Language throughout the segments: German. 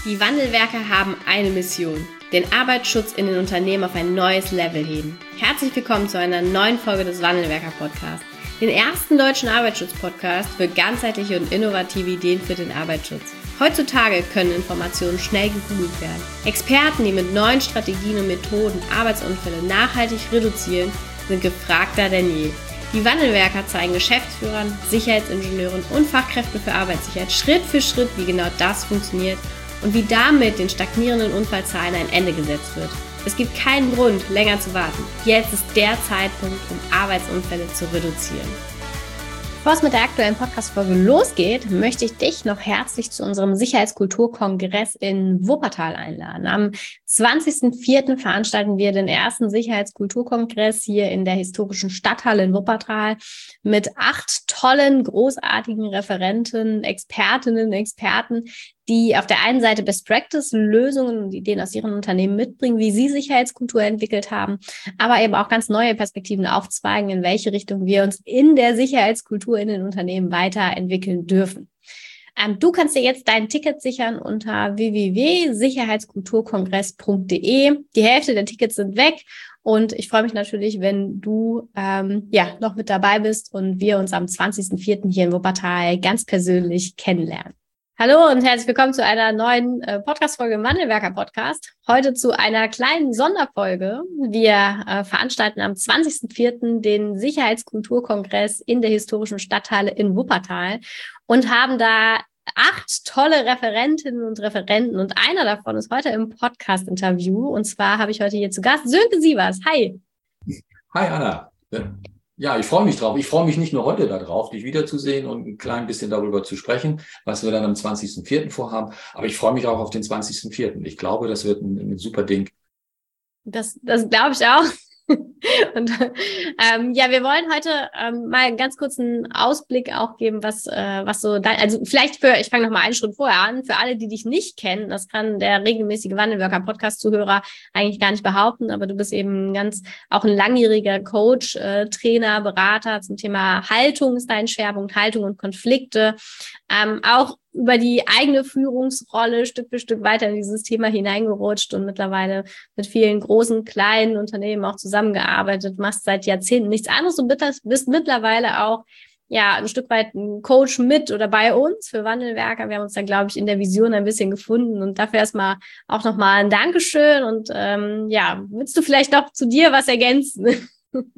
Die Wandelwerker haben eine Mission: den Arbeitsschutz in den Unternehmen auf ein neues Level heben. Herzlich willkommen zu einer neuen Folge des Wandelwerker-Podcasts, den ersten deutschen Arbeitsschutz-Podcast für ganzheitliche und innovative Ideen für den Arbeitsschutz. Heutzutage können Informationen schnell gegoogelt werden. Experten, die mit neuen Strategien und Methoden Arbeitsunfälle nachhaltig reduzieren, sind gefragter denn je. Die Wandelwerker zeigen Geschäftsführern, Sicherheitsingenieuren und Fachkräften für Arbeitssicherheit Schritt für Schritt, wie genau das funktioniert und wie damit den stagnierenden Unfallzahlen ein Ende gesetzt wird. Es gibt keinen Grund, länger zu warten. Jetzt ist der Zeitpunkt, um Arbeitsunfälle zu reduzieren. Bevor es mit der aktuellen Podcast-Folge losgeht, möchte ich dich noch herzlich zu unserem Sicherheitskulturkongress in Wuppertal einladen. Am 20.04. veranstalten wir den ersten Sicherheitskulturkongress hier in der historischen Stadthalle in Wuppertal mit 8 tollen, großartigen Referenten, Expertinnen, Experten, die auf der einen Seite Best-Practice-Lösungen und Ideen aus ihren Unternehmen mitbringen, wie sie Sicherheitskultur entwickelt haben, aber eben auch ganz neue Perspektiven aufzweigen, in welche Richtung wir uns in der Sicherheitskultur in den Unternehmen weiterentwickeln dürfen. Du kannst dir jetzt dein Ticket sichern unter www.sicherheitskulturkongress.de. Die Hälfte der Tickets sind weg und ich freue mich natürlich, wenn du noch mit dabei bist und wir uns am 20.04. hier in Wuppertal ganz persönlich kennenlernen. Hallo und herzlich willkommen zu einer neuen Podcast-Folge im Wandelwerker-Podcast. Heute zu einer kleinen Sonderfolge. Wir veranstalten am 20.04. den Sicherheitskulturkongress in der historischen Stadthalle in Wuppertal und haben da 8 tolle Referentinnen und Referenten und einer davon ist heute im Podcast-Interview und zwar habe ich heute hier zu Gast Sönke Sievers. Hi! Hi Anna! Ja, ich freue mich drauf. Ich freue mich nicht nur heute darauf, dich wiederzusehen und ein klein bisschen darüber zu sprechen, was wir dann am 20.04. vorhaben. Aber ich freue mich auch auf den 20.04. Ich glaube, das wird ein super Ding. Das glaube ich auch. Und wir wollen heute mal einen ganz kurzen Ausblick auch geben, was so dein, also vielleicht ich fange noch mal einen Schritt vorher an, für alle, die dich nicht kennen, das kann der regelmäßige Wandelwerker-Podcast-Zuhörer eigentlich gar nicht behaupten, aber du bist eben auch ein langjähriger Coach, Trainer, Berater zum Thema Haltung ist dein Schwerpunkt, Haltung und Konflikte, auch über die eigene Führungsrolle Stück für Stück weiter in dieses Thema hineingerutscht und mittlerweile mit vielen großen, kleinen Unternehmen auch zusammengearbeitet, machst seit Jahrzehnten nichts anderes und bist mittlerweile auch ein Stück weit ein Coach mit oder bei uns für Wandelwerker. Wir haben uns da, glaube ich, in der Vision ein bisschen gefunden und dafür erstmal auch nochmal ein Dankeschön und willst du vielleicht noch zu dir was ergänzen?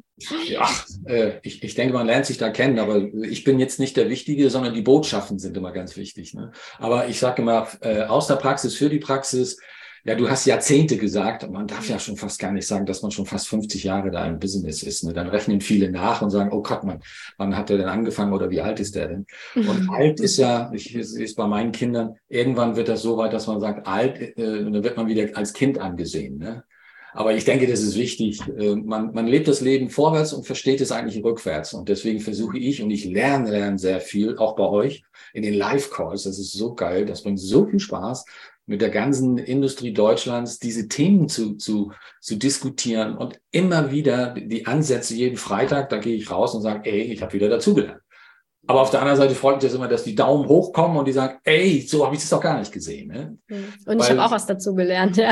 Ja, ich denke, man lernt sich da kennen, aber ich bin jetzt nicht der Wichtige, sondern die Botschaften sind immer ganz wichtig. Ne? Aber ich sage immer, aus der Praxis für die Praxis, ja, du hast Jahrzehnte gesagt, und man darf ja schon fast gar nicht sagen, dass man schon fast 50 Jahre da im Business ist. Ne? Dann rechnen viele nach und sagen, oh Gott, wann hat der denn angefangen oder wie alt ist der denn? Und alt ist ja, ist bei meinen Kindern, irgendwann wird das so weit, dass man sagt, alt, und dann wird man wieder als Kind angesehen, ne? Aber ich denke, das ist wichtig. Man lebt das Leben vorwärts und versteht es eigentlich rückwärts. Und deswegen versuche ich, und ich lerne sehr viel, auch bei euch, in den Live-Calls. Das ist so geil, das bringt so viel Spaß, mit der ganzen Industrie Deutschlands diese Themen zu diskutieren und immer wieder die Ansätze jeden Freitag, da gehe ich raus und sage, ey, ich habe wieder dazugelernt. Aber auf der anderen Seite freut mich das immer, dass die Daumen hochkommen und die sagen, ey, so habe ich das doch gar nicht gesehen. Ne? Und ich habe auch was dazu gelernt, ja.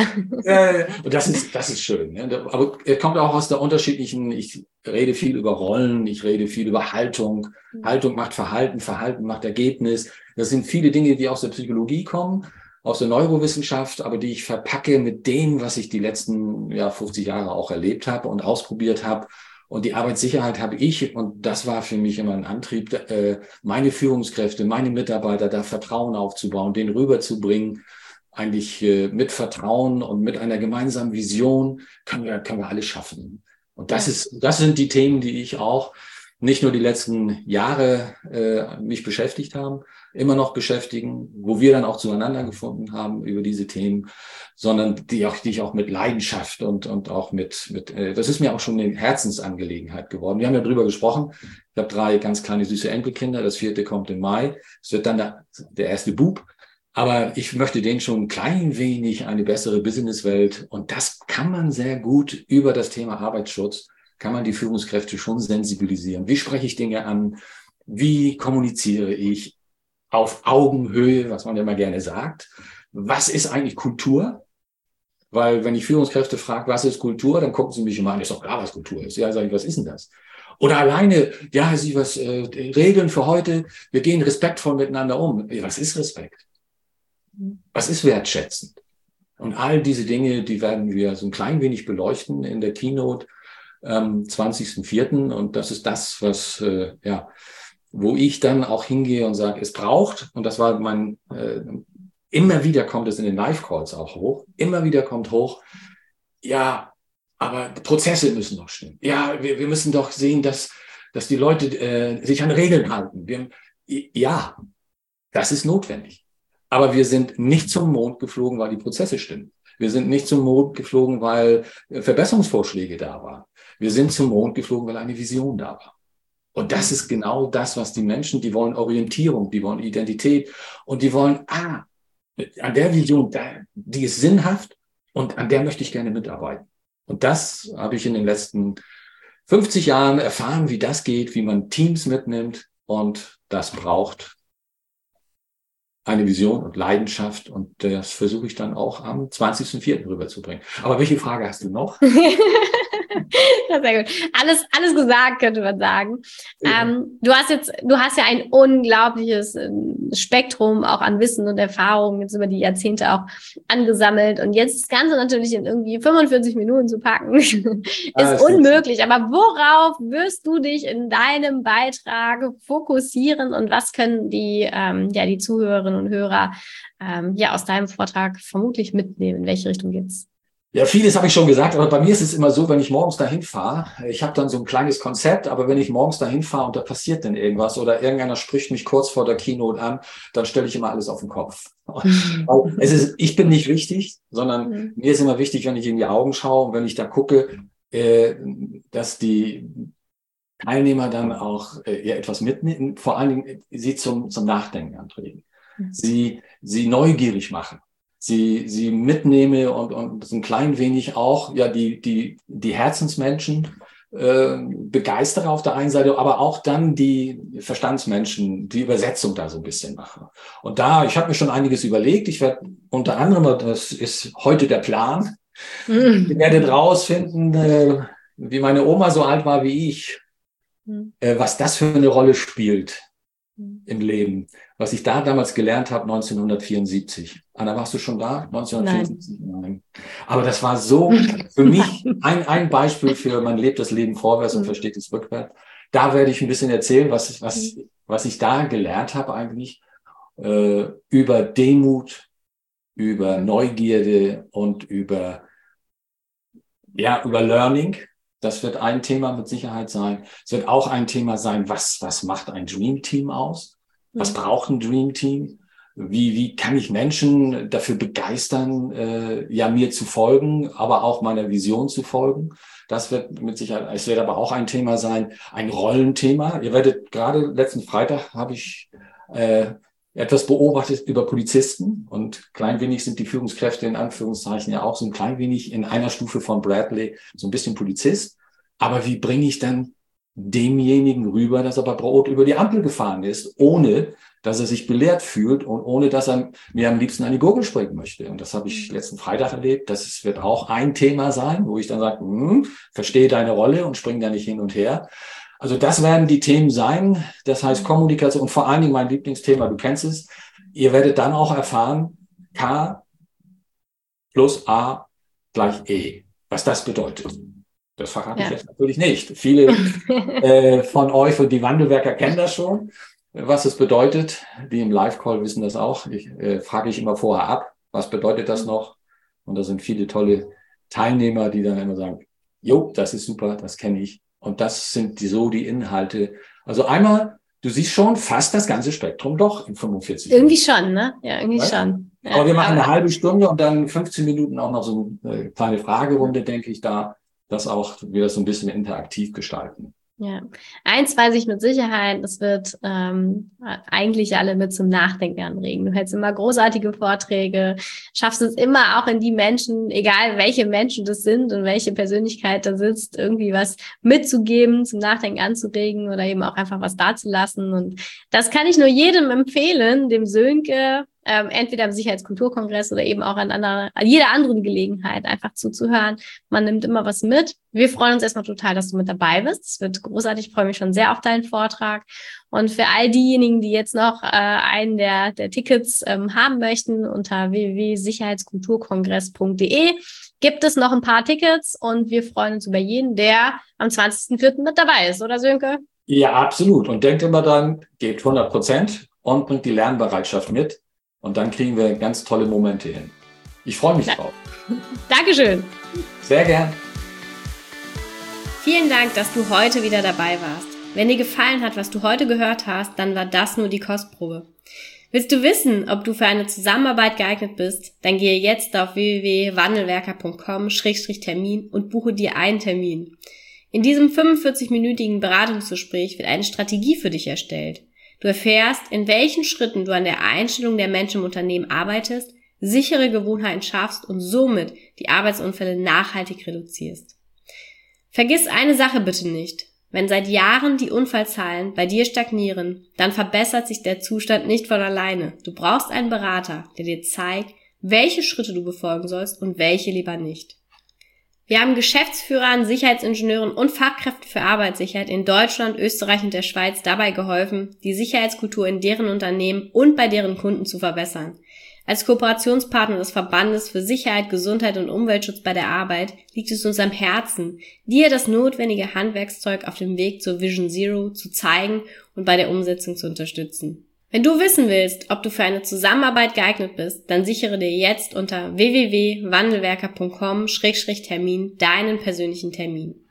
Und das ist schön. Ne? Aber er kommt auch aus der unterschiedlichen, ich rede viel über Rollen, ich rede viel über Haltung. Haltung macht Verhalten, Verhalten macht Ergebnis. Das sind viele Dinge, die aus der Psychologie kommen, aus der Neurowissenschaft, aber die ich verpacke mit dem, was ich die letzten 50 Jahre auch erlebt habe und ausprobiert habe. Und die Arbeitssicherheit habe ich, und das war für mich immer ein Antrieb, meine Führungskräfte, meine Mitarbeiter, da Vertrauen aufzubauen, den rüberzubringen, eigentlich mit Vertrauen und mit einer gemeinsamen Vision können wir alles schaffen. Und das sind die Themen, die ich auch nicht nur die letzten Jahre mich beschäftigt haben, immer noch beschäftigen, wo wir dann auch zueinander gefunden haben über diese Themen, sondern die ich auch mit Leidenschaft und auch mit das ist mir auch schon eine Herzensangelegenheit geworden. Wir haben ja drüber gesprochen. Ich habe 3 ganz kleine süße Enkelkinder. Das 4. kommt im Mai. Es wird dann der erste Bub. Aber ich möchte denen schon ein klein wenig eine bessere Businesswelt. Und das kann man sehr gut über das Thema Arbeitsschutz, kann man die Führungskräfte schon sensibilisieren. Wie spreche ich Dinge an? Wie kommuniziere ich auf Augenhöhe, was man ja immer gerne sagt? was ist eigentlich Kultur? Weil wenn ich Führungskräfte frage, was ist Kultur, dann gucken sie mich immer an, ist doch klar, was Kultur ist. Ja, sage ich, was ist denn das? Oder alleine, ja, Regeln für heute, wir gehen respektvoll miteinander um. Was ist Respekt? Was ist wertschätzend? Und all diese Dinge, die werden wir so ein klein wenig beleuchten in der Keynote 20.04. Und das ist das, was, wo ich dann auch hingehe und sage, es braucht, und das war immer wieder kommt es in den Live-Calls auch hoch, immer wieder kommt hoch, ja, aber Prozesse müssen doch stimmen. Ja, wir müssen doch sehen, dass die Leute sich an Regeln halten. Ja, das ist notwendig. Aber wir sind nicht zum Mond geflogen, weil die Prozesse stimmen. Wir sind nicht zum Mond geflogen, weil Verbesserungsvorschläge da waren. Wir sind zum Mond geflogen, weil eine Vision da war. Und das ist genau das, was die Menschen, die wollen Orientierung, die wollen Identität und die wollen, an der Vision, die ist sinnhaft und an der möchte ich gerne mitarbeiten. Und das habe ich in den letzten 50 Jahren erfahren, wie das geht, wie man Teams mitnimmt, und das braucht eine Vision und Leidenschaft, und das versuche ich dann auch am 20.04. rüberzubringen. Aber welche Frage hast du noch? Ja, sehr gut. Alles gesagt, könnte man sagen. Ja. Du hast ja ein unglaubliches Spektrum auch an Wissen und Erfahrungen jetzt über die Jahrzehnte auch angesammelt. Und jetzt das Ganze natürlich in irgendwie 45 Minuten zu packen, ist unmöglich. Aber worauf wirst du dich in deinem Beitrag fokussieren, und was können die Zuhörerinnen und Hörer aus deinem Vortrag vermutlich mitnehmen? In welche Richtung geht's? Ja, vieles habe ich schon gesagt, aber bei mir ist es immer so, wenn ich morgens dahin fahre, ich habe dann so ein kleines Konzept, aber wenn ich morgens dahin fahre und da passiert dann irgendwas oder irgendeiner spricht mich kurz vor der Keynote an, dann stelle ich immer alles auf den Kopf. Ich bin nicht wichtig, sondern mir ist immer wichtig, wenn ich in die Augen schaue und wenn ich da gucke, dass die Teilnehmer dann auch etwas mitnehmen, vor allen Dingen sie zum Nachdenken anregen, sie neugierig machen. Sie mitnehme und so ein klein wenig auch die Herzensmenschen begeistere auf der einen Seite, aber auch dann die Verstandsmenschen, die Übersetzung da so ein bisschen mache. Und ich habe mir schon einiges überlegt. Ich werde unter anderem, das ist heute der Plan, ihr werdet rausfinden, wie meine Oma so alt war wie ich, was das für eine Rolle spielt im Leben, was ich da damals gelernt habe, 1974. Anna, warst du schon da? 1974? Nein. Aber das war so für mich ein Beispiel für, man lebt das Leben vorwärts und versteht es rückwärts. Da werde ich ein bisschen erzählen, was ich da gelernt habe eigentlich, über Demut, über Neugierde und über Learning. Das wird ein Thema mit Sicherheit sein. Es wird auch ein Thema sein, was macht ein Dream Team aus? Was braucht ein Dream Team? Wie kann ich Menschen dafür begeistern, mir zu folgen, aber auch meiner Vision zu folgen? Das wird mit Sicherheit, es wird aber auch ein Thema sein, ein Rollenthema. Ihr werdet gerade letzten Freitag habe ich etwas beobachtet über Polizisten, und klein wenig sind die Führungskräfte in Anführungszeichen ja auch so ein klein wenig in einer Stufe von Bradley, so ein bisschen Polizist. Aber wie bringe ich dann demjenigen rüber, dass er bei Brot über die Ampel gefahren ist, ohne dass er sich belehrt fühlt und ohne dass er mir am liebsten an die Gurgel springen möchte? Und das habe ich letzten Freitag erlebt. Das wird auch ein Thema sein, wo ich dann sage, verstehe deine Rolle und spring da nicht hin und her. Also das werden die Themen sein. Das heißt Kommunikation und vor allen Dingen mein Lieblingsthema, du kennst es. Ihr werdet dann auch erfahren, K plus A gleich E. Was das bedeutet. Das verrate ich jetzt natürlich nicht. Viele von euch und die Wandelwerker kennen das schon, was es bedeutet. Die im Live-Call wissen das auch. Frage ich immer vorher ab, was bedeutet das noch? Und da sind viele tolle Teilnehmer, die dann immer sagen, jo, das ist super, das kenne ich. Und das sind die Inhalte. Also einmal, du siehst schon fast das ganze Spektrum doch in 45 Minuten. Irgendwie schon, ne? Ja, irgendwie schon. Ja, aber wir machen eine halbe Stunde und dann 15 Minuten auch noch so eine kleine Fragerunde, denke ich, da, dass auch wir das so ein bisschen interaktiv gestalten. Ja, eins weiß ich mit Sicherheit, es wird eigentlich alle mit zum Nachdenken anregen. Du hältst immer großartige Vorträge, schaffst es immer auch in die Menschen, egal welche Menschen das sind und welche Persönlichkeit da sitzt, irgendwie was mitzugeben, zum Nachdenken anzuregen oder eben auch einfach was dazulassen. Und das kann ich nur jedem empfehlen, dem Sönke entweder im Sicherheitskulturkongress oder eben auch an jeder anderen Gelegenheit einfach zuzuhören. Man nimmt immer was mit. Wir freuen uns erstmal total, dass du mit dabei bist. Es wird großartig. Ich freue mich schon sehr auf deinen Vortrag. Und für all diejenigen, die jetzt noch einen der Tickets haben möchten, unter www.sicherheitskulturkongress.de gibt es noch ein paar Tickets und wir freuen uns über jeden, der am 20.04. mit dabei ist, oder Sönke? Ja, absolut. Und denkt immer dran, gebt 100% und bringt die Lernbereitschaft mit. Und dann kriegen wir ganz tolle Momente hin. Ich freue mich drauf. Dankeschön. Sehr gern. Vielen Dank, dass du heute wieder dabei warst. Wenn dir gefallen hat, was du heute gehört hast, dann war das nur die Kostprobe. Willst du wissen, ob du für eine Zusammenarbeit geeignet bist? Dann gehe jetzt auf www.wandelwerker.com/Termin und buche dir einen Termin. In diesem 45-minütigen Beratungsgespräch wird eine Strategie für dich erstellt. Du erfährst, in welchen Schritten du an der Einstellung der Menschen im Unternehmen arbeitest, sichere Gewohnheiten schaffst und somit die Arbeitsunfälle nachhaltig reduzierst. Vergiss eine Sache bitte nicht. Wenn seit Jahren die Unfallzahlen bei dir stagnieren, dann verbessert sich der Zustand nicht von alleine. Du brauchst einen Berater, der dir zeigt, welche Schritte du befolgen sollst und welche lieber nicht. Wir haben Geschäftsführern, Sicherheitsingenieuren und Fachkräften für Arbeitssicherheit in Deutschland, Österreich und der Schweiz dabei geholfen, die Sicherheitskultur in deren Unternehmen und bei deren Kunden zu verbessern. Als Kooperationspartner des Verbandes für Sicherheit, Gesundheit und Umweltschutz bei der Arbeit liegt es uns am Herzen, dir das notwendige Handwerkszeug auf dem Weg zur Vision Zero zu zeigen und bei der Umsetzung zu unterstützen. Wenn du wissen willst, ob du für eine Zusammenarbeit geeignet bist, dann sichere dir jetzt unter www.wandelwerker.com/Termin deinen persönlichen Termin.